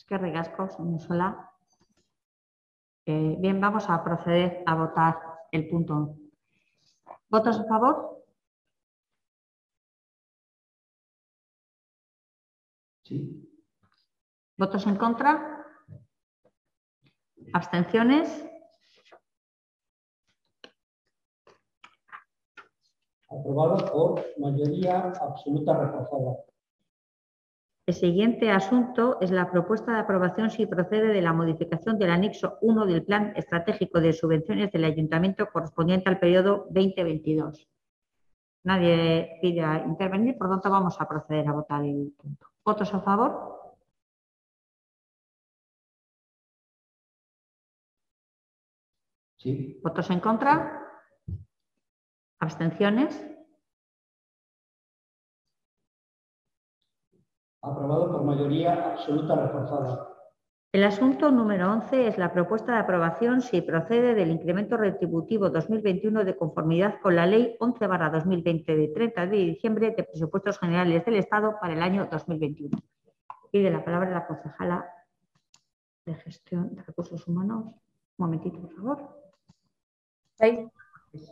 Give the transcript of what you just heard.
Eskerrik asko, señor Solá. Bien, vamos a proceder a votar el punto. ¿Votos a favor? Sí. ¿Votos en contra? ¿Abstenciones? Aprobado por mayoría absoluta reforzada. El siguiente asunto es la propuesta de aprobación si procede de la modificación del anexo 1 del Plan Estratégico de Subvenciones del Ayuntamiento correspondiente al periodo 2022. Nadie pide intervenir, por lo tanto vamos a proceder a votar el punto. ¿Votos a favor? Sí. ¿Votos en contra? ¿Abstenciones? Aprobado por mayoría absoluta reforzada. El asunto número 11 es la propuesta de aprobación si procede del incremento retributivo 2021 de conformidad con la Ley 11/2020 de 30 de diciembre de Presupuestos Generales del Estado para el año 2021. Pide la palabra la concejala de Gestión de Recursos Humanos. Un momentito, por favor. ¿Estáis?